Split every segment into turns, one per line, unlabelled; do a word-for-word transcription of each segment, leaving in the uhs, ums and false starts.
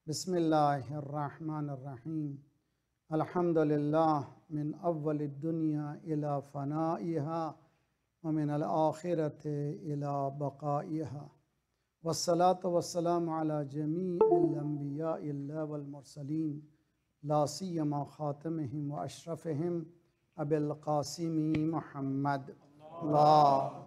बिस्मिल्लाहिर्रहमानिर्रहीम। अल्हम्दुलिल्लाह मिन अव्वलिद दुनिया इला फ़नाइहा व मिनल आखिरति इला बक़ाइहा वस्सलातु वस्सलामु अला जमीइल अंबियाइल्लाहि वल मुरसलीन ला सियमा ख़ातिमिहिम व अशरफिहिम अबिल क़ासिम मुहम्मद। अल्लाह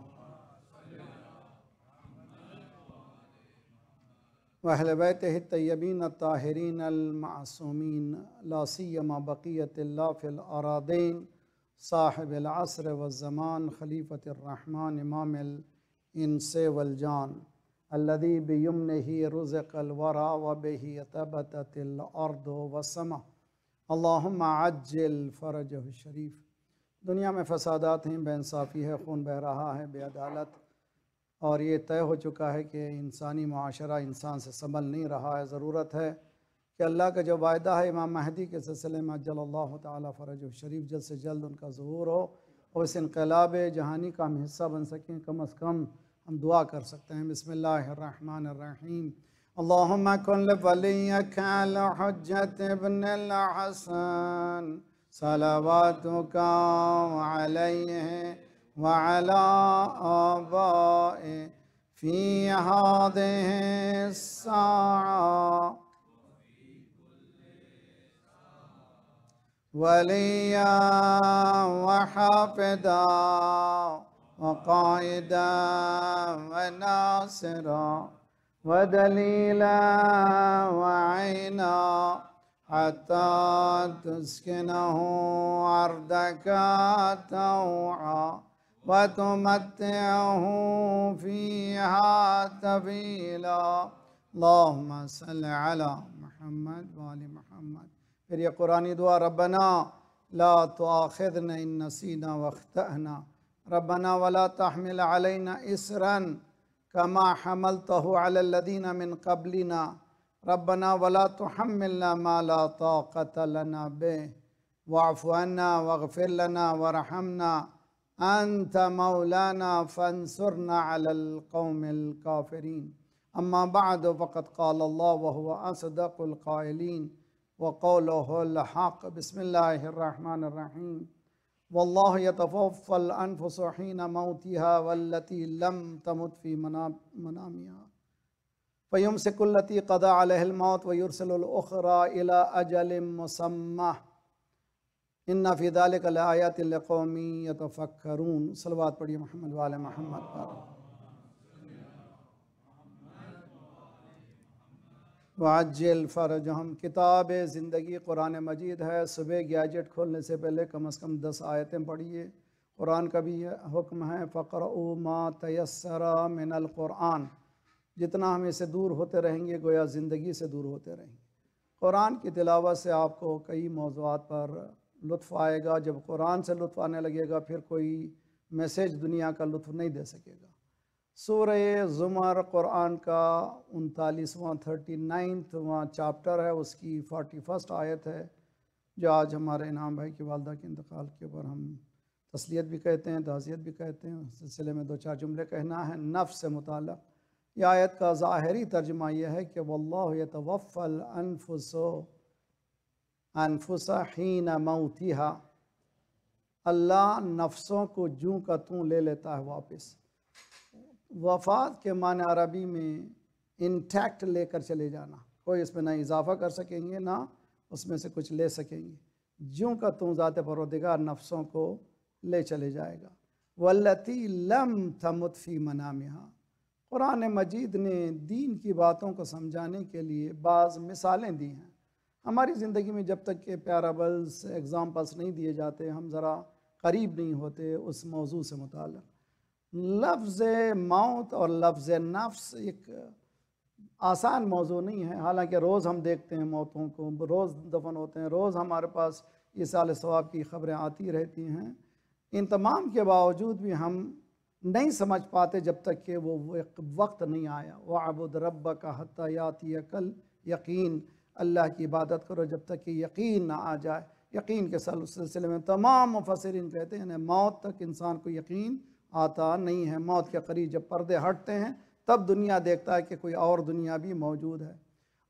वअहले बैतिहि तय्यबीन ताहिरीन अल मासूमीन ला सियमा बक़ियतिल्लाह फिल अरादीन साहिबिल अस्र व ज़मान खलीफतिर रहमान इमामिल इंस वल जान अल्लज़ी बियमनिही रुज़िक़ल वरा व बिही तबततिल अर्दु वस्समा अल्लाहुम्मा अज्जिल फ़रजहु शरीफ। दुनिया में फ़सादात हैं, बेइंसाफ़ी है, खून बह रहा है, बेअदालत, और ये तय हो चुका है कि इंसानी माशरा इंसान से संभल नहीं रहा है। ज़रूरत है कि अल्लाह का जो वायदा है इमाम महदी के सिलसिले में अज्जलल्लाहु ताला फ़रजहु शरीफ जल्द से जल्द उनका ज़हूर हो और इस इनक़लाब जहानी का हम हिस्सा बन सकें, कम अज़ कम हम दुआ कर सकते हैं। बिस्मिल्लाहिर्रहमानिर्रहीम। अल्लाहुम्मा कुन लिवलिय्यिका अल हुज्जत इब्निल हसन सलवातुका अलैहि व अला आबाए फ़ी हादिहि स्साअ वलिया व हाफ़िदा व क़ाइदा व नासिरा व दलीला व ऐना हत्ता तुस्किनहु अर्दका तौआ व तुमत्तिअहु फ़ीहा तवीला। अल्लाहुम्मा सल्लि अला मुहम्मद व आलि मुहम्मद। फिर ये कुरानी दुआ, रब्बना ला तुआखिज़ना इन नसीना व अख्तअना रब्बना वला तहमिल अलैना इसरन कमा हमलतहु अलल लज़ीना मिन क़ब्लिना रब्बना वला तुहम्मिलना मा ला ताक़त लना बिहि वअफ़ु अन्ना वग़फ़िर लना वरहमना अंत मौलाना फंसुरना अलल क़ौमिल काफ़िरीन। अम्मा बअद फ़क़द क़ाल अल्लाह व हुवा असदक़ुल क़ाइलीन व क़ौलुहुल हक़। बिस्मिल्लाहिर्रहमानिर्रहीम। वल्लाहु यतवफ़्फ़ल अनफुसहीना मौतिहा वल्लती लम तमुत फ़ी मनामिहा फ़युमसिकुल्लती क़दा अलैहिल मौत व युरसिलुल उख़रा इला अजलिम मुसम्मा इन्ना फ़ी ज़ालिका लआयातिन लिक़ौमिन यतफ़क्करून। सलवात पढ़िए मोहम्मद व आले मोहम्मद पर। वाजिल फ़रजहम। किताब ज़िंदगी कुरान मजीद है। सुबह गैजेट खोलने से पहले कम अज़ कम दस आयतें पढ़िए। कुरान का भी हुक्म है फ़क़रऊ मा तयस्सरा मिनल कुरान। जितना हम इससे दूर होते रहेंगे गोया ज़िंदगी से दूर होते रहेंगे। कुरान की तिलावत से आपको कई मौज़ूआत पर लुत्फ़ आएगा। जब कुरान से लुत्फ़ आने लगेगा फिर कोई मैसेज दुनिया का लुत्फ़ नहीं दे सकेगा। सूरह ज़ुमर कुरान का उनतालीसवां थर्टी नाइन्थवां चैप्टर है, उसकी फोर्टी फर्स्ट आयत है, जो आज हमारे इनाम भाई की वालदा के इंतकाल के ऊपर हम तस्लियत भी कहते हैं, ताज़ियत भी कहते हैं। उस सिलसिले में दो चार जुमले कहना है नफ्स से मुताल्लिक़। यह आयत का ज़ाहिरी तर्जुमा यह है कि वल्लाहु यतवफ़्फ़ल अनफुसो अनफुसा हीना मौतिहा। अल्लाह नफ्सों को जूँ का तूँ ले लेता है वापस। वफ़ात के माने अरबी में इंटैक्ट लेकर चले जाना, कोई इसमें ना इजाफ़ा कर सकेंगे ना उसमें से कुछ ले सकेंगे। ज्यों का तू ज़ात परवरदिगार नफ्सों को ले चले जाएगा। वल्लती लम तमुत फ़ी मनामिहा। कुरान मजीद ने दीन की बातों को समझाने के लिए बाज़ मिसालें दी हैं। हमारी ज़िंदगी में जब तक के पैराबल्स एग्ज़ाम्पल्स नहीं दिए जाते, हम ज़रा करीब नहीं होते उस मौजू से मुताल्लिक़। लफ्ज़ मौत और लफ्ज़ नफ्स एक आसान मौजू नहीं है। हालांकि रोज़ हम देखते हैं मौतों को, रोज़ दफन होते हैं, रोज़ हमारे पास इसाल सवाब की ख़बरें आती रहती हैं। इन तमाम के बावजूद भी हम नहीं समझ पाते जब तक कि वो एक वक्त नहीं आया। वअबुद रब्बका हत्ता यातियकल यकीन। अल्लाह की इबादत करो जब तक कि यकीन ना आ जाए। यकीन के सिलसिले में तमाम मुफस्सिरीन कहते हैं मौत तक इंसान को यकीन आता नहीं है। मौत के करीब जब पर्दे हटते हैं तब दुनिया देखता है कि कोई और दुनिया भी मौजूद है।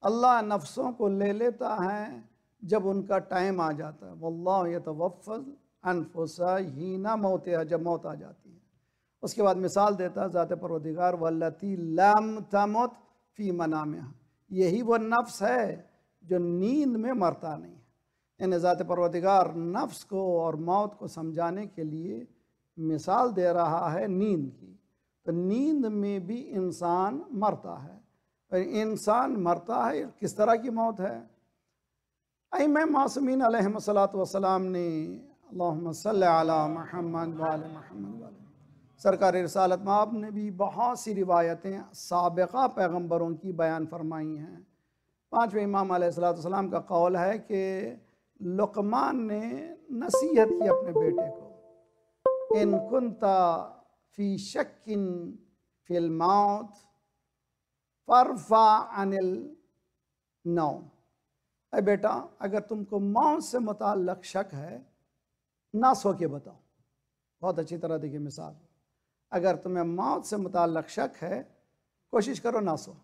अल्लाह नफ्सों को ले लेता है जब उनका टाइम आ जाता है। वल्लाहु यतवफ़्फ़ल अनफुसा हीना मौतिहा, जब मौत आ जाती है। उसके बाद मिसाल देता है ज़ात परवरदिगार वल्लती लम तमुत फ़ी मनामिहा, यही वो नफ्स है जो नींद में मरता नहीं है। यानी ज़ात परवरदिगार नफ्स को और मौत को समझाने के लिए मिसाल दे रहा है नींद की। तो नींद में भी इंसान मरता है, और इंसान मरता है, किस तरह की मौत है? अइम्मा मासूमीन अलैहिमुस्सलातु वस्सलाम ने अल्लाहुम्मा सल्लि अला मुहम्मद व आले मुहम्मद व आले सरकार रिसालत माब ने भी बहुत सी रिवायतें साबिक़ा पैगम्बरों की बयान फरमाई हैं। पाँचवें इमाम अलैहिस्सलातु वस्सलाम का कौल है कि लुक़मान ने नसीहत की अपने बेटे को, इन कुंता फ़ी शक्किन फ़िल मौत फ़रफ़ा अनिल नौम। अरे बेटा, अगर तुमको मौत से मुताल्लिक़ शक है, ना सो के बताओ। बहुत अच्छी तरह देखिए मिसाल, अगर तुम्हें मौत से मुताल्लिक़ शक है, कोशिश करो ना सो।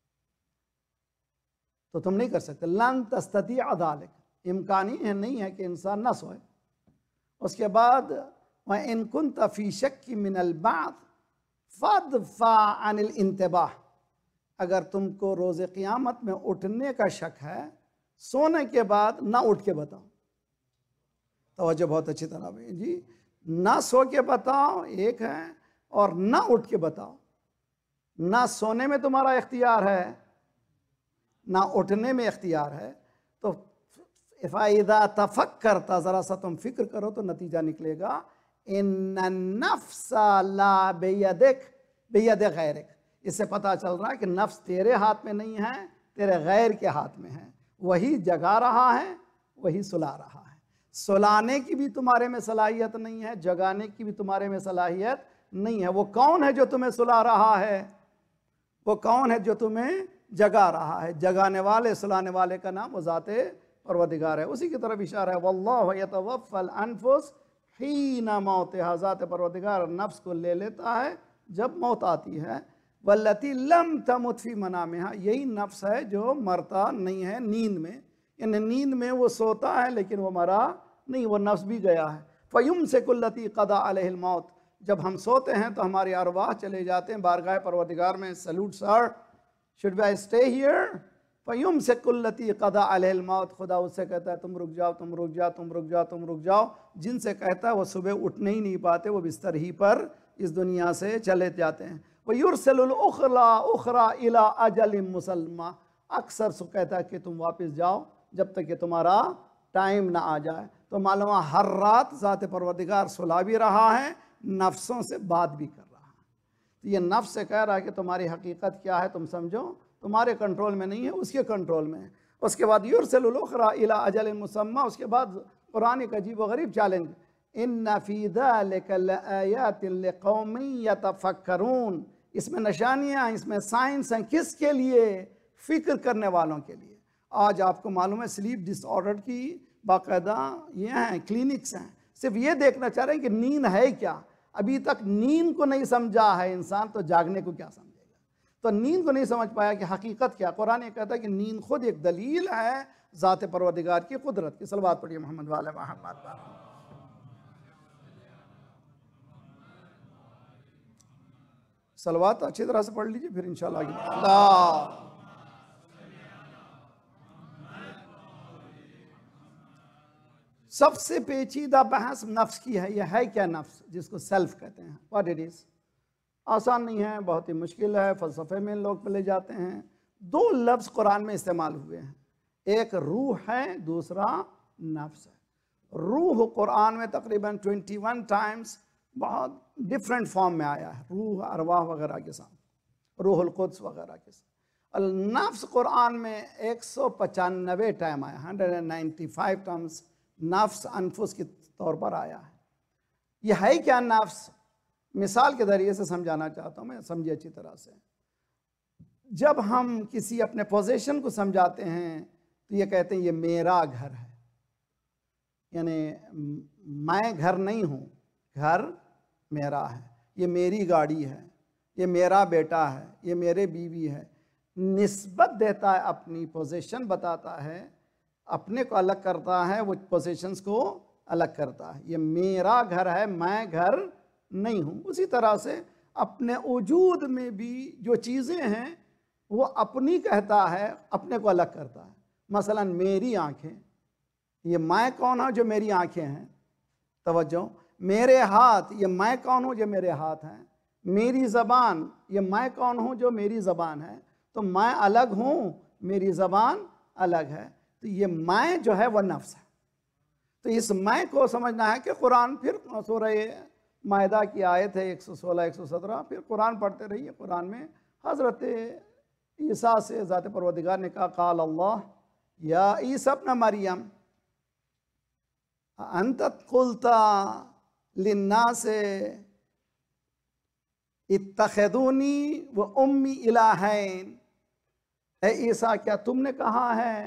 तो तुम नहीं कर सकते, लन तस्ततीअ ज़ालिक, इम्कानी है नहीं है कि इंसान ना सोए। उसके बाद व इन कुंत फ़ी शक्किन मिनल बाअथ फ़दफ़ा अनिल इंतिबाह, अगर तुमको रोज़े क़यामत में उठने का शक है, सोने के बाद ना उठ के बताओ। तवज्जो बहुत अच्छी तरह भाई जी, ना सो के बताओ एक है, और ना उठ के बताओ। ना सोने में तुम्हारा इख्तियार है, ना उठने में इख्तियार है। तो फ़ाइदा तफ़क्करता, ज़रा सा तुम फिक्र करो तो नतीजा निकलेगा, इन्नन नफ्सा ला बियदिक बियदि गैरिक। इससे पता चल रहा है कि नफ्स तेरे हाथ में नहीं है, तेरे गैर के हाथ में है। वही जगा रहा है, वही सुला रहा है। सुलाने की भी तुम्हारे में सलाहियत नहीं है, जगाने की भी तुम्हारे में सलाहियत नहीं है। वो कौन है जो तुम्हें सुला रहा है? वो कौन है जो तुम्हें जगा रहा है? जगाने वाले, सुलाने वाले का नाम वो ज़ाते परवरदिगार है। उसी की तरफ इशारा है, वल्लाहु यतवफ़्फ़ल अनफुस हीना मौतिहा, ज़ाते परवरदिगार नफ्स को ले लेता है जब मौत आती है। वल्लती लम तमुत फ़ी मनामिहा, यही नफ्स है जो मरता नहीं है नींद में। यानी नींद में वो सोता है लेकिन वो मरा नहीं, वो नफ्स भी गया है। फ़युमसिकुल्लती क़दा अलैहिल मौत, जब हम सोते हैं तो हमारी अरवाह चले जाते हैं बारगाह परवरदिगार में। Salute sir, should I stay here? फ़युमसिकुल्लती क़दा अलैहिल मौत, खुदा उससे कहता है तुम रुक जाओ, तुम रुक जाओ, तुम रुक जाओ, तुम रुक जाओ। जिनसे कहता है वो सुबह उठने ही नहीं पाते, वो बिस्तर ही पर इस दुनिया से चले जाते हैं। वयुरसिलुल उखरा उखरा इला अजलिम मुसल्मा, अक्सर सो कहता है कि तुम वापस जाओ जब तक कि तुम्हारा टाइम ना आ जाए। तो मालूम हर रात ज़ात परवरदिगार सुला भी रहा है, नफ्सों से बात भी कर रहा है। तो ये नफ्स से कह रहा है कि तुम्हारी हकीकत क्या है तुम समझो, तुम्हारे कंट्रोल में नहीं है, उसके कंट्रोल में है। उसके बाद युरसिलुल उखरा इला अजलिम मुसम्मा, उसके बाद कुरान एक अजीब व गरीब चैलेंज, इन्ना फ़ी ज़ालिका लआयातिन लिक़ौमिन यतफ़क्करून, इसमें निशानियाँ, इसमें साइंस हैं, किसके लिए? फ़िक्र करने वालों के लिए। आज आपको मालूम है स्लीप डिसऑर्डर की बाकायदा ये हैं, क्लिनिक्स हैं, सिर्फ ये देखना चाह रहे हैं कि नींद है क्या। अभी तक नींद को नहीं समझा है इंसान, तो जागने को क्या समझेगा? तो नींद को नहीं समझ पाया कि हकीकत क्या। कुरान ये कहता है कि नींद खुद एक दलील है ज़ात परवरदिगार की कुदरत की। सलवात पढ़िए मोहम्मद वाले मोहम्मद। सलवात अच्छी तरह से पढ़ लीजिए, फिर इंशाल्लाह अल्लाह। सबसे पेचीदा बहस नफ्स की है। यह है क्या नफ्स, जिसको सेल्फ कहते हैं? What it is? आसान नहीं है, बहुत ही मुश्किल है। फ़लसफ़े में लोग ले जाते हैं। दो लफ्ज़ कुरान में इस्तेमाल हुए हैं, एक रूह है, दूसरा नफ्स है। रूह कुरान में तकरीबन इक्कीस टाइम्स बहुत डिफरेंट फॉर्म में आया है, रूह, अरवाह वगैरह के साथ, रूहुल कुद्स वगैरह के साथ। अल नफ्स कुरान में एक सौ पचानवे टाइम आया, hundred and ninety five times नफ्स अनफुस के तौर पर आया है। यह है क्या नफ्स? मिसाल के ज़रिए से समझाना चाहता हूँ मैं, समझिए अच्छी तरह से। जब हम किसी अपने पोजीशन को समझाते हैं तो ये कहते हैं ये मेरा घर है, यानी मैं घर नहीं हूँ, घर मेरा है। ये मेरी गाड़ी है, ये मेरा बेटा है, ये मेरे बीवी है। निस्बत देता है, अपनी पोजीशन बताता है, अपने को अलग करता है, वो पोजीशंस को अलग करता है। ये मेरा घर है, मैं घर नहीं हूँ। उसी तरह से अपने वजूद में भी जो चीज़ें हैं वो अपनी कहता है, अपने को अलग करता है। मसलन मेरी आँखें, ये मैं कौन हूँ जो मेरी आँखें हैं, तवज्जो। मेरे हाथ, ये मैं कौन हूँ जो मेरे हाथ हैं। मेरी ज़बान, ये मैं कौन हूँ जो मेरी ज़बान है। तो मैं अलग हूँ, मेरी ज़बान अलग है। तो ये मैं जो है वह नफ्स है। तो इस मैं को समझना है कि कुरान, फिर सूरह मायदा की आयत है एक सौ सोलह एक सौ सत्रह, फिर कुरान पढ़ते रहिए। कुरान में हज़रत ईसा से ज़ात परवरदिगार ने कहा, क़ाल अल्लाह या ईसा इब्न मरियम अंत क़ुल्ता लिन्नास इत्तख़िज़ूनी व उम्मी इलाहैन। ए ईसा, क्या तुमने कहा है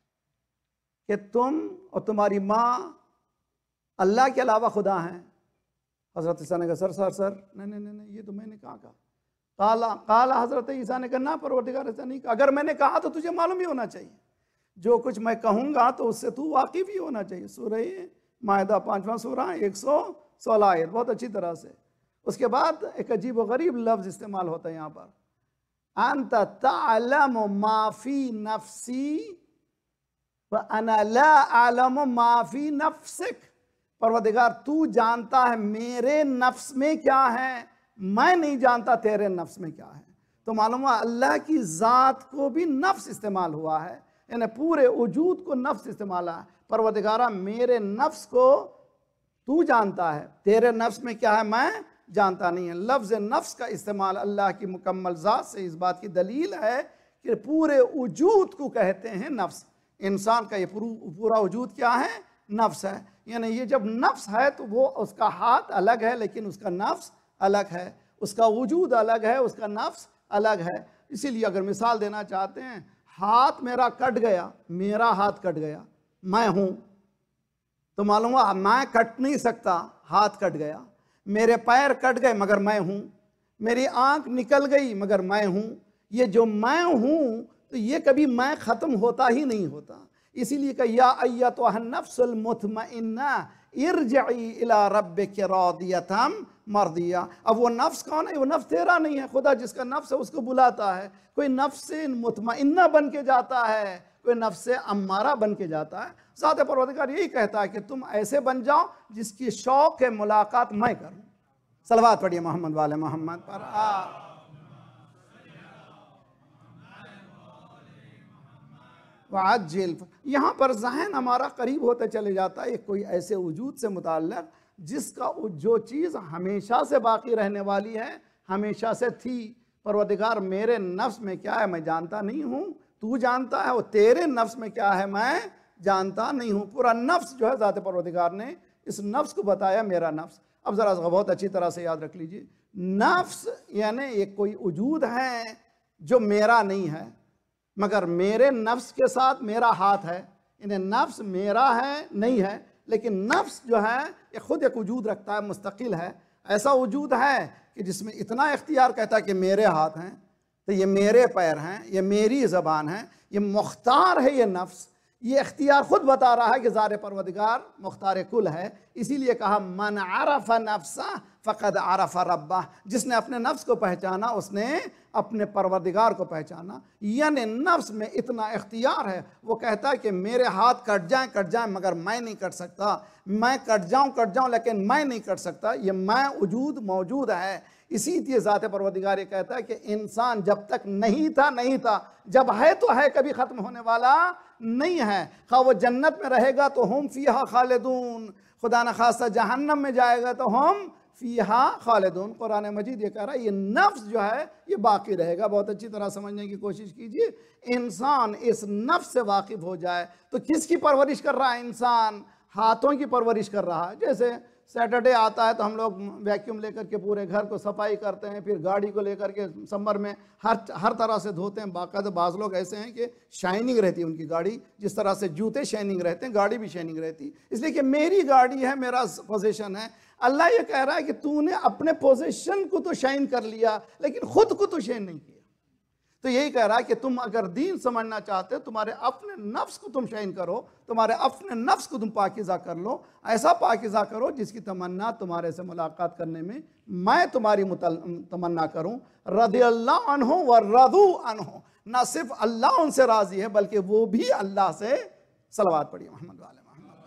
कि तुम और तुम्हारी माँ अल्लाह के अलावा खुदा हैं? हज़रत ईसा ने कहा, सर सर सर नहीं नहीं नहीं, ये तो मैंने कहा कहा काला काला हज़रत ईसा ने कहा, ना परवरदिगार, ऐसा नहीं कहा। अगर मैंने कहा तो तुझे मालूम ही होना चाहिए, जो कुछ मैं कहूँगा तो उससे तू वाकिफ़ ही होना चाहिए। सूरह मायदा पाँचवा सूरा एक सौ सोलह आयत, बहुत अच्छी तरह से। उसके बाद एक अजीब व गरीब लफ्ज़ इस्तेमाल होता है यहाँ पर, अंत तअलमु मा फी नफ्सी व अना ला अअलमु मा फी नफ्सिक। परवरदिगार, तू जानता है मेरे नफ्स में क्या है, मैं नहीं जानता तेरे नफ्स में क्या है। तो मालूम हुआ अल्लाह की ज़ात को भी नफ्स इस्तेमाल हुआ है, यानी पूरे वजूद को नफ्स इस्तेमाल है। परवरदिगारा, मेरे नफ्स को तू जानता है, तेरे नफ्स में क्या है मैं जानता नहीं है। लफ्ज़ नफ्स का इस्तेमाल अल्लाह की मुकम्मल ज़ात से इस बात की दलील है कि पूरे वजूद को कहते हैं नफ्स। इंसान का ये पूरा वजूद क्या है, नफ्स है। यानी ये जब नफ्स है तो वो, उसका हाथ अलग है लेकिन उसका नफ्स अलग है, उसका वजूद अलग है, उसका नफ्स अलग है। इसीलिए अगर मिसाल देना चाहते हैं, हाथ मेरा कट गया, मेरा हाथ कट गया, मैं हूँ, तो मालूम हुआ मैं कट नहीं सकता, हाथ कट गया। मेरे पैर कट गए मगर मैं हूँ, मेरी आँख निकल गई मगर मैं हूँ। ये जो मैं हूँ, तो ये कभी मैं ख़त्म होता ही नहीं होता। इसीलिए कहा, या अय्यतुहन नफ्सुल मुतमइन्ना इरजिई इला रब्बिकी रादियतम मर्दिया। अब वो नफ्स कौन है? वो नफ्स तेरा नहीं है, खुदा जिसका नफ्स है उसको बुलाता है। कोई नफ्स से मुतमइन्ना बन के जाता है, कोई नफ्स से अम्मारा बन के जाता है। ज़ात परवरदिगार यही कहता है कि तुम ऐसे बन जाओ जिसकी शौक़ है मुलाकात मैं करूँ। सलवात पढ़िए मोहम्मद वाले मोहम्मद पर। आ वाजिल, यहाँ पर जहन हमारा करीब होते चले जाता है कोई ऐसे वजूद से मुताल्लिक़ जिसका जो चीज़ हमेशा से बाकी रहने वाली है, हमेशा से थी। परवरदिगार, मेरे नफ्स में क्या है मैं जानता नहीं हूँ, तू जानता है। वो तेरे नफ्स में क्या है मैं जानता नहीं हूँ। पूरा नफ्स जो है ज़ात परवरदिगार ने इस नफ्स को बताया मेरा नफ्स। अब ज़रा बहुत अच्छी तरह से याद रख लीजिए, नफ्स यानी एक कोई वजूद है जो मेरा नहीं है, मगर मेरे नफ्स के साथ मेरा हाथ है। इन्हें नफ्स मेरा है नहीं है, लेकिन नफ्स जो है ये खुद एक वजूद रखता है, मुस्तकिल है। ऐसा वजूद है कि जिसमें इतना इख्तियार कहता है कि मेरे हाथ हैं, तो ये मेरे पैर हैं, ये मेरी ज़बान है, ये मुख्तार है। ये नफ्स ये इख्तियार खुद बता रहा है कि ज़ात परवरदिगार मुख्तार कुल है। इसीलिए कहा, मन अरफ़ नफ्सा फ़क़द अरफ़ रब्बा। जिसने अपने नफ्स को पहचाना उसने अपने परवरदिगार को पहचाना। यानी नफ्स में इतना इख्तियार है, वो कहता है कि मेरे हाथ कट जाएं कट जाएं मगर मैं नहीं कट सकता, मैं कट जाऊं कट जाऊं लेकिन मैं नहीं कट सकता। ये मैं वजूद मौजूद है। इसी लिए ज़ात परवरदिगार ये कहता है कि इंसान जब तक नहीं था नहीं था, जब है तो है, कभी ख़त्म होने वाला नहीं है। खा वो जन्नत में रहेगा तो हम फ़ीहा खालिदून, खुदा न खास्ता जहन्नम में जाएगा तो हम फ़ीहा खालिदून। कुरान मजीद ये कह रहा है ये नफ्स जो है ये बाकी रहेगा। बहुत अच्छी तरह समझने की कोशिश कीजिए। इंसान इस नफ्स से वाकिफ़ हो जाए तो किसकी परवरिश कर रहा है? इंसान हाथों की परवरिश कर रहा है। जैसे सैटरडे आता है तो हम लोग वैक्यूम लेकर के पूरे घर को सफाई करते हैं, फिर गाड़ी को लेकर के समर में हर हर तरह से धोते हैं। बाकायदा बाज़ लोग ऐसे हैं कि शाइनिंग रहती है उनकी गाड़ी, जिस तरह से जूते शाइनिंग रहते हैं गाड़ी भी शाइनिंग रहती, इसलिए कि मेरी गाड़ी है, मेरा पोजीशन है। अल्लाह ये कह रहा है कि तूने अपने पोजीशन को तो शाइन कर लिया लेकिन खुद को तो शाइन नहीं किया। तो यही कह रहा है कि तुम अगर दीन समझना चाहते हो, तुम्हारे अपने नफ्स को तुम शाइन करो, तुम्हारे अपने नफ्स को तुम पाकीज़ा कर लो, ऐसा पाकीज़ा करो जिसकी तमन्ना तुम्हारे से मुलाकात करने में मैं तुम्हारी तमन्ना करूं। रज़ियल्लाहु अन्हु व रज़ू अन्हु, ना सिर्फ अल्लाह उनसे राज़ी है बल्कि वो भी अल्लाह से। सलवात पढ़िए मोहम्मद वाले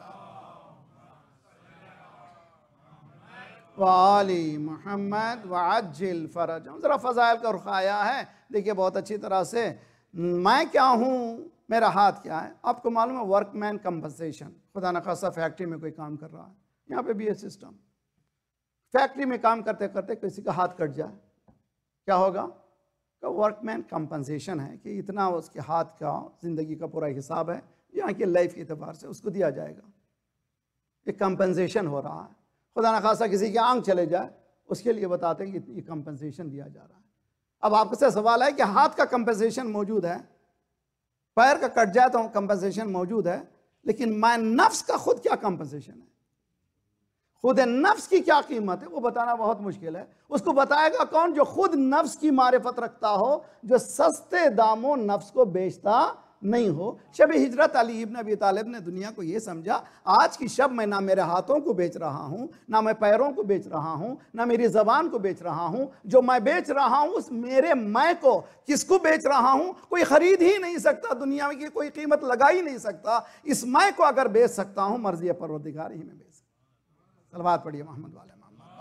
वाली मोहम्मद वअज्जिल फरज। ज़रा फ़ज़ाइल का रुख आया है, देखिए बहुत अच्छी तरह से। मैं क्या हूँ, मेरा हाथ क्या है। आपको मालूम है वर्कमैन कंपनसेशन, खुदा न खासा फैक्ट्री में कोई काम कर रहा है, यहाँ पे भी ये सिस्टम, फैक्ट्री में काम करते करते किसी का हाथ कट जाए, क्या होगा? तो वर्कमैन कंपनसेशन है कि इतना उसके हाथ का ज़िंदगी का पूरा हिसाब है, यहाँ की लाइफ के एतबार से उसको दिया जाएगा। एक कंपनसेशन हो रहा है। खुदा न खासा किसी की आंख चले जाए, उसके लिए बताते हैं कि ये कंपनसेशन दिया जा रहा है। अब आपसे सवाल है कि हाथ का कंपनसेशन मौजूद है, पैर का कट जाए तो कंपनसेशन मौजूद है, लेकिन मैं नफ्स का खुद क्या कंपनसेशन है, खुद नफ्स की क्या कीमत है, वो बताना बहुत मुश्किल है। उसको बताएगा कौन? जो खुद नफ्स की मारिफत रखता हो, जो सस्ते दामों नफ्स को बेचता नहीं हो। शब हिजरत अली इब्न अबी तालिब ने दुनिया को ये समझा, आज की शब मैं ना मेरे हाथों को बेच रहा हूँ, ना मैं पैरों को बेच रहा हूँ, ना मेरी ज़बान को बेच रहा हूँ। जो मैं बेच रहा हूँ उस मेरे मैं को, किसको बेच रहा हूँ? कोई ख़रीद ही नहीं सकता, दुनिया में की कोई कीमत लगा ही नहीं सकता। इस मैं को अगर बेच सकता हूँ, मर्ज़ी परवरदिगार ही में बेच सकता। सलवात पढ़िए मोहम्मद वाले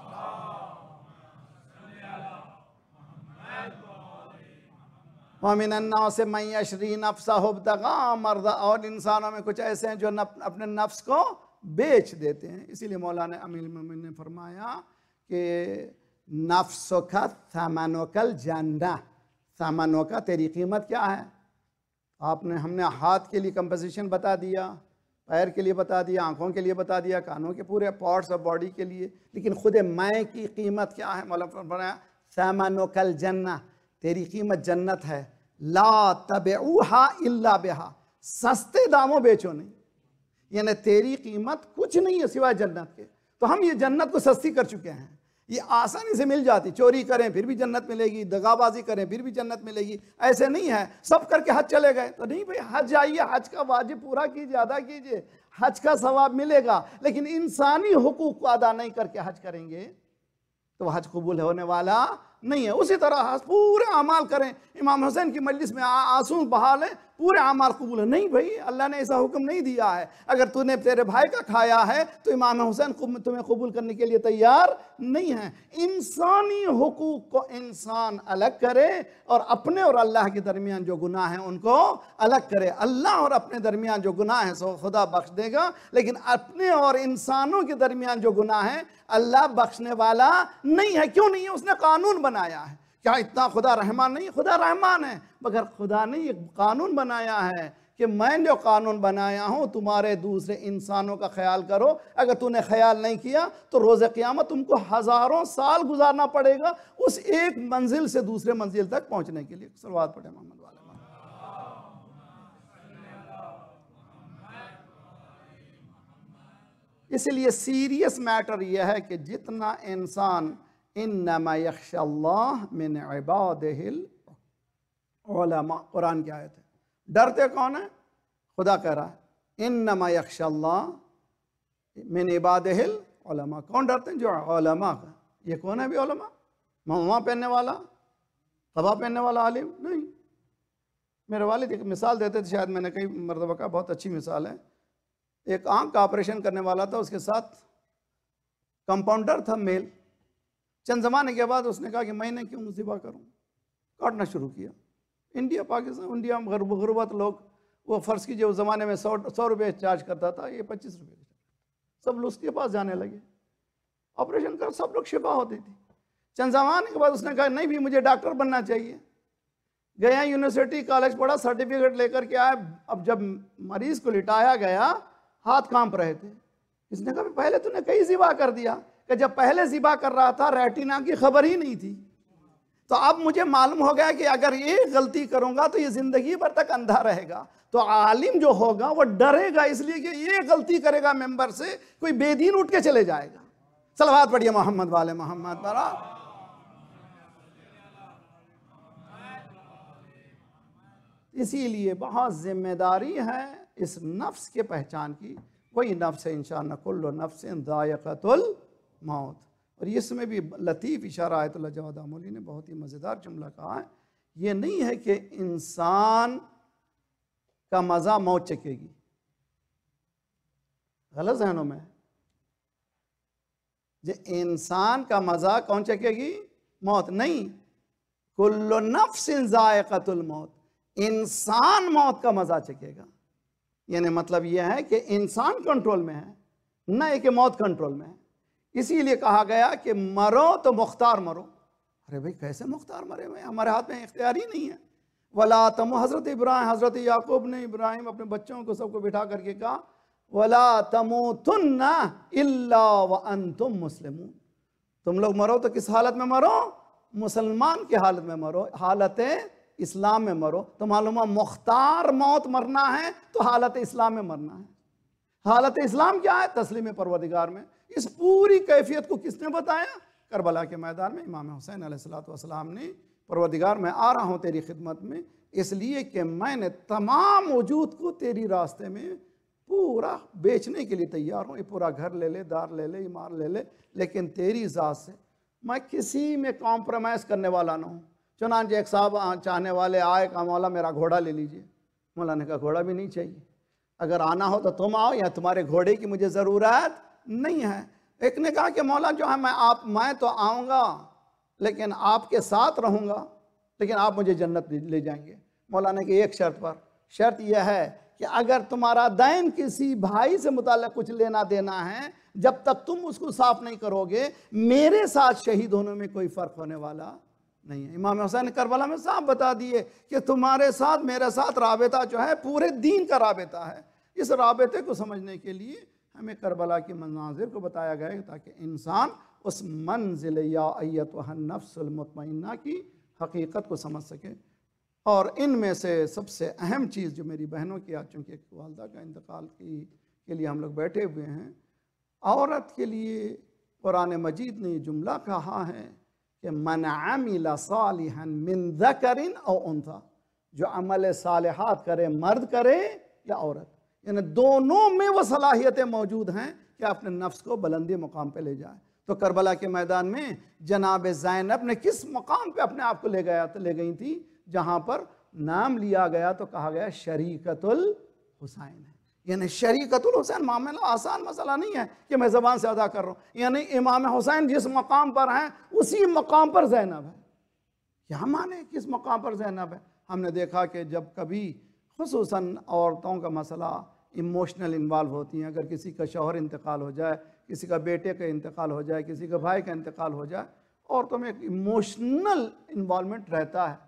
वमिनन्ना से मैशरी नफ्सा हुब्तगा मर्दा, और इंसानों में कुछ ऐसे हैं जो नप, अपने नफ्स को बेच देते हैं। इसीलिए मौलाना अमीर मोमिन ने फरमाया कि नफ्सो का थमनोकल जन्ना, थमनों का तेरी कीमत क्या है। आपने हमने हाथ के लिए कंपोजिशन बता दिया, पैर के लिए बता दिया, आंखों के लिए बता दिया, कानों के पूरे पार्ट्स ऑफ बॉडी के लिए, लेकिन खुद मैं की कीमत क्या है? मौलाना फरमाया थमनोकल जन्ना, तेरी कीमत जन्नत है। ला तबऊहा इल्ला बिहा, सस्ते दामों बेचो नहीं, यानी तेरी कीमत कुछ नहीं है सिवाय जन्नत के। तो हम ये जन्नत को सस्ती कर चुके हैं, ये आसानी से मिल जाती। चोरी करें फिर भी जन्नत मिलेगी, दगाबाजी करें फिर भी जन्नत मिलेगी, ऐसे नहीं है। सब करके हज चले गए तो नहीं भाई, हज जाइए, हज का वाजिब पूरा कीजिए, अदा कीजिए, हज का सवाब मिलेगा। लेकिन इंसानी हुकूक को अदा नहीं करके हज करेंगे तो हज कबूल होने वाला नहीं है। उसी तरह पूरे अमाल करें, इमाम हुसैन की मजलिस में आंसू बहा लें, पूरे अमाल कबूल है नहीं भाई, अल्लाह ने ऐसा हुक्म नहीं दिया है। अगर तूने तेरे भाई का खाया है तो इमाम हुसैन तुम्हें कबूल करने के लिए तैयार नहीं है। इंसानी हुकूक को इंसान अलग करे और अपने और अल्लाह के दरमियान जो गुनाह है उनको अलग करे। अल्लाह और अपने दरमियान जो गुनाह है सो खुदा बख्श देगा, लेकिन अपने और इंसानों के दरमियान जो गुनाह है अल्लाह बख्शने वाला नहीं है। क्यों नहीं है? उसने कानून बनाया है। क्या इतना खुदा रहमान नहीं? खुदा रहमान है, मगर खुदा ने एक कानून बनाया है कि मैं जो कानून बनाया हूं तुम्हारे दूसरे इंसानों का ख्याल करो। अगर तूने ख्याल नहीं किया तो रोज़े क़यामत तुमको हज़ारों साल गुजारना पड़ेगा उस एक मंजिल से दूसरे मंजिल तक पहुंचने के लिए। सलवात पढ़े मोहम्मद वाले। इसलिए सीरियस मैटर यह है कि जितना इंसान इन्नमा यख्शल्लाह मिन इबादिहिल उलमा, कुरान की आयत है। डरते कौन है? खुदा कह रहा है इन्नमा यख्शल्लाह मिन इबादिहिल उलमा। कौन डरते हैं? जो उलमा का। ये कौन है भी उलमा? महुआ पहनने वाला, कबा पहनने वाला आलिम नहीं। मेरे वालिद एक मिसाल देते थे, शायद मैंने कई मरतबा का, बहुत अच्छी मिसाल है। एक आंख का ऑपरेशन करने वाला था, उसके साथ कंपाउंडर था मेल। चंद ज़माने के बाद उसने कहा कि मैंने क्यों मुसीबा करूं, काटना शुरू किया। इंडिया पाकिस्तान इंडिया में गुरबत लोग, वो फ़र्ज़ कीजिए उस ज़माने में सौ सौ रुपये चार्ज करता था, ये पच्चीस रुपये, सब उसके पास जाने लगे। ऑपरेशन कर सब लोग शिफा होती थी। चंद ज़माने के बाद उसने कहा नहीं भी मुझे डॉक्टर बनना चाहिए। गया यूनिवर्सिटी कॉलेज पढ़ा, सर्टिफिकेट लेकर के आया। अब जब मरीज़ को लिटाया गया, हाथ कांप रहे थे। इसने कहा पहले तूने कई ज़िबा कर दिया, कि जब पहले ज़िबा कर रहा था रेटिना की खबर ही नहीं थी। तो अब मुझे मालूम हो गया कि अगर ये गलती करूंगा तो ये ज़िंदगी भर तक अंधा रहेगा। तो आलिम जो होगा वो डरेगा, इसलिए कि ये गलती करेगा मेंबर से, कोई बेदीन उठ के चले जाएगा। सलवात पढ़िए मोहम्मद वाले मोहम्मद बरा। इसीलिए बहुत ज़िम्मेदारी है इस नफ्स के पहचान की। वही नफ्स है इंशाअल्लाह, कुल्लु नफ्सिन ज़ाइक़तुल मौत। और इसमें भी लतीफ़ इशारा आयतुल्लाह जवाद आमोली ने बहुत ही मज़ेदार जुमला कहा है। ये नहीं है कि इंसान का मज़ा मौत चखेगी, गलत जहनों में। जे इंसान का मज़ा कौन चखेगी? मौत नहीं, कुल्लु नफ्सिन ज़ाइक़तुल मौत, इंसान मौत का मज़ा चखेगा। यानी मतलब यह है कि इंसान कंट्रोल में है, न कि मौत कंट्रोल में है। इसीलिए कहा गया कि मरो तो मुख्तार मरो। अरे भाई कैसे मुख्तार मरे हुए? हमारे हाथ में इख्तियार ही नहीं है। वला तमु, हज़रत इब्राहिम हज़रत याकूब ने इब्राहिम अपने बच्चों को सबको बिठा करके कहा वला तमूतुन्ना इल्ला व अंतुम मुस्लिमून, तुम लोग मरो तो किस हालत में मरो? मुसलमान की हालत में मरो, हालत इस्लाम में मरो। तो मालूम है मुख्तार मौत मरना है तो हालत इस्लाम में मरना है। हालत इस्लाम क्या है? तस्लीम परवरदिगार में। इस पूरी कैफियत को किसने बताया? करबला के मैदान में इमाम हुसैन अलैहिस्सलातु वस्सलाम ने, परवरदिगार मैं आ रहा हूँ तेरी खिदमत में इसलिए कि मैंने तमाम वजूद को तेरी रास्ते में पूरा बेचने के लिए तैयार हूँ। ये पूरा घर ले ले, दार ले ले, इमार ले ले, लेकिन तेरी ज़ात से मैं किसी में कॉम्प्रोमाइज़ करने वाला ना हूँ। चुनांचे एक साहब चाहने वाले आए, कहा मौला मेरा घोड़ा ले लीजिए। मौला ने कहा घोड़ा भी नहीं चाहिए, अगर आना हो तो तुम आओ, या तुम्हारे घोड़े की मुझे ज़रूरत नहीं है। एक ने कहा कि मौला जो है मैं आप मैं तो आऊँगा लेकिन आपके साथ रहूँगा, लेकिन आप मुझे जन्नत ले जाएंगे। मौला ने कहा एक शर्त पर, शर्त यह है कि अगर तुम्हारा दैन किसी भाई से मुताल्लिक़ कुछ लेना देना है, जब तक तुम उसको साफ नहीं करोगे मेरे साथ शहीद होने में कोई फ़र्क होने वाला नहीं है। इमाम हुसैन ने करबला में साफ बता दिए कि तुम्हारे साथ मेरे साथ राबता जो है पूरे दीन का राबता है। इस राबते को समझने के लिए हमें करबला के मनाजिर को बताया गया है ताकि इंसान उस मंजिल या अय्यतुहन नफ्सुल मुतमइन्ना की हकीकत को समझ सके। और इनमें से सबसे अहम चीज़ जो मेरी बहनों की, आज चूँकि वालदा का इंतकाल की के लिए हम लोग बैठे हुए हैं, औरत के लिए कुरान मजीद ने जुमला कहा है कि मन अमिल सालिहन मिन ज़करिन औ उन्सा, जो अमल सालिहात करे मर्द करे या औरत, यानी दोनों में वो सलाहियतें मौजूद हैं कि अपने नफ्स को बुलंदी मुकाम पे ले जाए। तो करबला के मैदान में जनाब ज़ैनब ने किस मकाम पे अपने आप को ले गया ले गई थी? जहाँ पर नाम लिया गया तो कहा गया शरीकतुल हुसैन है। यानी शरीकतुल हुसैन मामला आसान मसला नहीं है कि मैं ज़बान से अदा कर रहा हूँ, यानी इमाम हुसैन जिस मकाम पर हैं उसी मकाम पर ज़ैनब है। क्या माने किस मकाम पर ज़ैनब है? हमने देखा कि जब कभी खुसूसन औरतों का मसला इमोशनल इन्वॉल्व होती हैं, अगर किसी का शौहर इंतकाल हो जाए, किसी का बेटे का इंतकाल हो जाए, किसी का भाई का इंतकाल हो जाए, औरतों में एक इमोशनल इन्वॉल्वमेंट रहता है,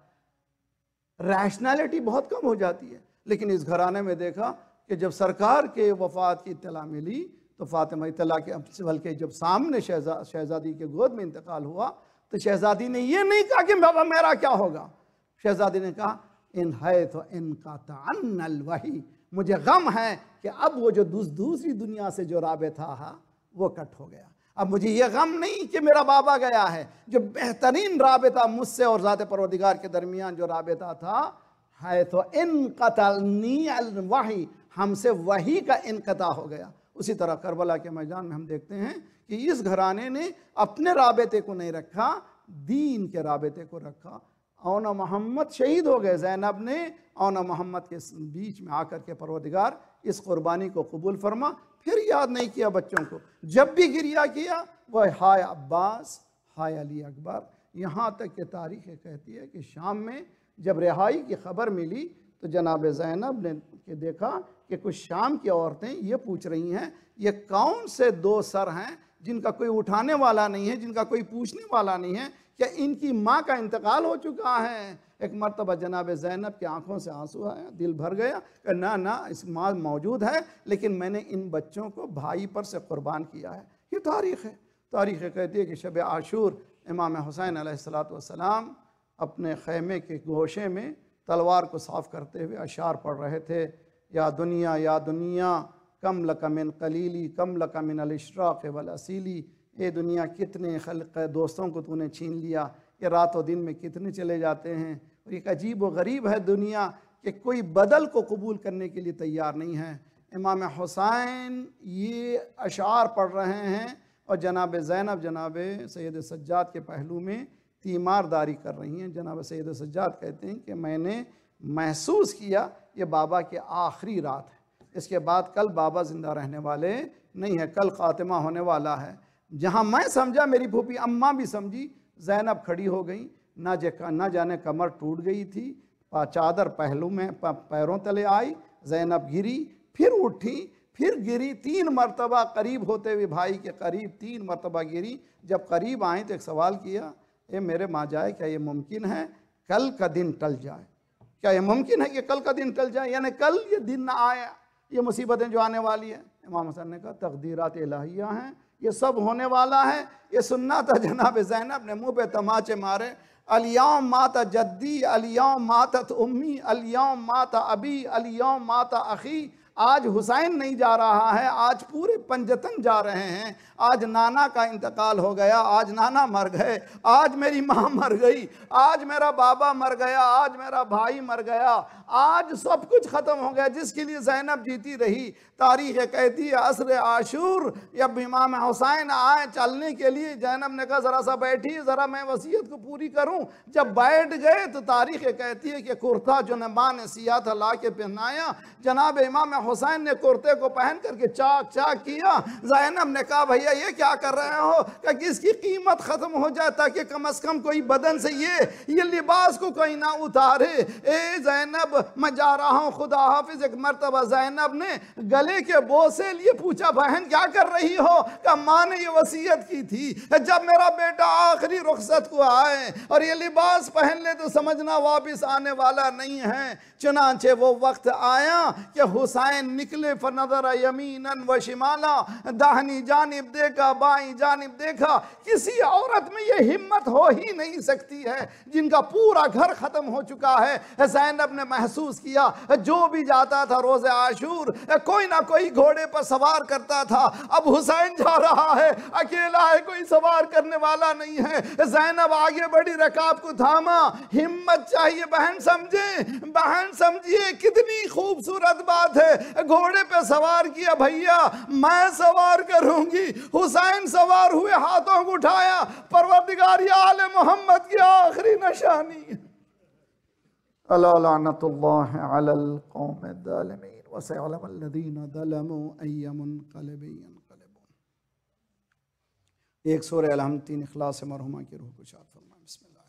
रैशनैलिटी बहुत कम हो जाती है। लेकिन इस घराने में देखा कि जब सरकार के वफ़ात की इत्तला मिली तो फातिमा इत्तला के बल्कि जब सामने शहजा शहज़ादी के गोद में इंतकाल हुआ तो शहज़ादी ने ये नहीं कहा कि बाबा मेरा क्या होगा। शहज़ादी ने कहा इन है तो इनका तअन्नल वही, मुझे गम है कि अब वो जो दूस, दूसरी दुनिया से जो राबिता था वो कट हो गया। अब मुझे ये गम नहीं कि मेरा बाबा गया है, जो बेहतरीन राबिता मुझसे और ज़ात परवरदिगार के दरमियान जो राबिता था है तो इनक़तअनी अल वही, हमसे वही का इनक़ता हो गया। उसी तरह करबला के मैदान में हम देखते हैं कि इस घराने ने अपने राबिते को नहीं रखा, दीन के राबिते को रखा। औना मोहम्मद शहीद हो गए ज़ैनब ने, औना मोहम्मद के बीच में आकर के परवरदिगार इस कुर्बानी को कबूल फरमा। फिर याद नहीं किया बच्चों को, जब भी गिरिया किया वह हाय अब्बास हाय अली अकबर। यहाँ तक कि तारीख़ कहती है कि शाम में जब रिहाई की खबर मिली तो जनाब ज़ैनब ने के देखा कि कुछ शाम की औरतें ये पूछ रही हैं ये कौन से दो सर हैं जिनका कोई उठाने वाला नहीं है, जिनका कोई पूछने वाला नहीं है, क्या इनकी माँ का इंतकाल हो चुका है? एक मरतबा जनाब ज़ैनब की आंखों से आंसू आया, दिल भर गया कि ना ना इस माँ मौजूद है, लेकिन मैंने इन बच्चों को भाई पर से कुर्बान किया है। ये तारीख़ है। तारीख़ कहती है कि शब आशूर इमाम हुसैन अलैहिस्सलातु वस्सलाम अपने खैमे के गोशे में तलवार को साफ़ करते हुए अशार पढ़ रहे थे, या दुनिया या दुनिया कम लक मिन कलीली कम लक मिन अल इशराक़ वल असीली, ए दुनिया कितने खल्क़ दोस्तों को तूने छीन लिया, ये रातों दिन में कितने चले जाते हैं। और एक अजीब व गरीब है दुनिया कि कोई बदल को कबूल करने के लिए तैयार नहीं है। इमाम हुसैन ये अशार पढ़ रहे हैं और जनाब ज़ैनब जनाब सैयद सज्जाद के पहलू में तीमारदारी कर रही हैं। जनाब सैयद सज्जाद कहते हैं कि मैंने महसूस किया ये बाबा की आखिरी रात है, इसके बाद कल बाबा ज़िंदा रहने वाले नहीं है, कल ख़ातिमा होने वाला है। जहाँ मैं समझा मेरी फूफी अम्मा भी समझी, ज़ैनब खड़ी हो गई, ना जे ना जाने कमर टूट गई थी, चादर पहलू में पैरों तले आई, ज़ैनब गिरी, फिर उठी, फिर गिरी, तीन मरतबा करीब होते हुए भाई के करीब तीन मरतबा गिरी। जब करीब आए तो एक सवाल किया, ए मेरे माँ जाए, क्या ये मुमकिन है कल का दिन टल जाए? क्या ये मुमकिन है कि कल का दिन टल जाए, यानी कल ये दिन ना आए, ये मुसीबतें जो आने वाली है? इमाम हुसैन ने कहा तकदीरात इलाहिया हैं, ये सब होने वाला है। ये सुनना था। जनाब ज़ैनब ने मुंह पे तमाचे मारे, अलियौम माता जद्दी, अलियौम मातत उम्मी, अलियौम माता अबी, अलियौम माता अखी। आज हुसैन नहीं जा रहा है, आज पूरे पंजतन जा रहे हैं। आज नाना का इंतकाल हो गया, आज नाना मर गए, आज मेरी माँ मर गई, आज मेरा बाबा मर गया, आज मेरा भाई मर गया, आज सब कुछ ख़त्म हो गया जिसके लिए ज़ैनब जीती रही। तारीख़ कहती है असर आशूर, जब इमाम हुसैन आए चलने के लिए, ज़ैनब ने कहा ज़रा सा बैठिए, ज़रा मैं वसीयत को पूरी करूं। जब बैठ गए तो तारीख़ कहती है कि कुर्ता जो ने माँ ने सिया था ला के पहनाया, जनाब इमाम हुसैन ने कुर्ते को पहन करके चाक चाक किया। ज़ैनब ने कहा भैया ये क्या कर रहे हो? क्या इसकी कीमत ख़त्म हो जाए ताकि कम अज़ कम कोई बदन से ये ये लिबास को कोई ना उतारे। ए ज़ैनब मैं जा रहा हूँ, खुदा हाफिज़। एक मरतबा ज़ैनब ने गले के बोझ से लिए पूछा, बहन क्या कर रही हो? क्या माँ ने ये वसीयत की थी जब मेरा बेटा आखिरी रुखसत को आए और ये लिबास पहन ले तो समझना वापस आने वाला नहीं है। चुनांचे वो वक्त आया कि हुसैन निकले, फनज़र यमीनन व शिमाला, दाहिनी जानिब देखा, बाईं जानिब देखा। किसी औरत में ये हिम्मत हो ही नहीं सकती है जिनका पूरा घर खत्म हो चुका है। ज़ैनब ने महसूस किया, जो भी जाता था रोज़े आशूर कोई ना कोई घोड़े पर सवार करता था। अब हुसैन जा रहा है, अकेला है, कोई सवार करने वाला नहीं है। ज़ैनब आगे बढ़ी, रकाब को थामा। हिम्मत चाहिए बहन, समझे बहन, समझिए कितनी खूबसूरत बात है। घोड़े पे सवार किया, भैया मैं सवार करूंगी। हुसैन सवार हुए, हाथों को उठाया, परवरदिगार या आले मोहम्मद की आखिरी निशानी। अला लानतुल्लाह अलल कौमिज़ ज़ालिमीन व सयअलमुल लज़ीना ज़लमू अय्य मुनक़लिबिन यनक़लिबून। एक सूरह अल-हम्द तीन इखलास से मरहुमा की रूह को शाद फरमाए। बिस्मिल्लाह।